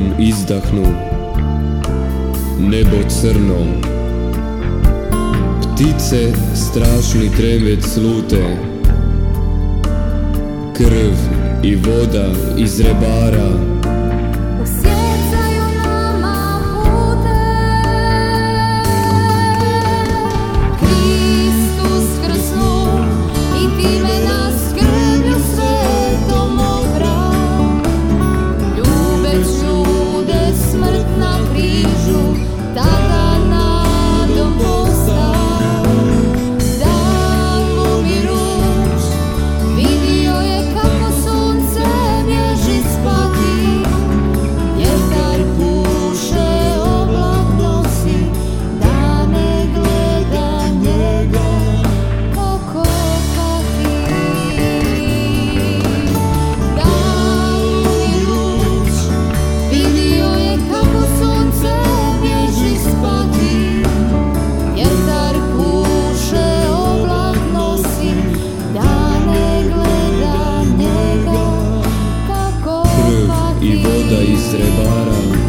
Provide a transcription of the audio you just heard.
dihom izdahnu nebo crno. Ptice strašni trepet slute, krv i voda iz rebara osjecaju nama pute. Kristus krsnu i time nas krvlju svetom opra. Ljubeć ljude smrt na križu tada nadom postao. Dan umiruć vidio je kako sunce bježi spati. Vjetar puše, oblak nosi, da ne gleda njega kako pati. Dan umiruć vidio je kako sunce bježi spati. Vjetar puše, oblak nosi, da ne gleda njega kako krv i pati. voda iz rebara.